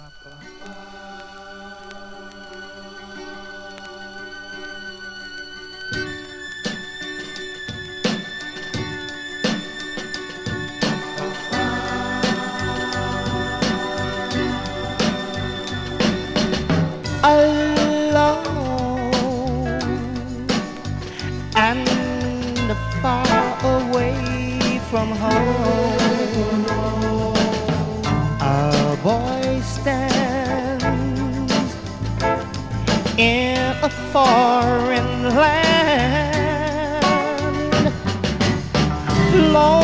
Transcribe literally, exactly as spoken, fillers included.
Alone and far away from home, a boy stands in a foreign land,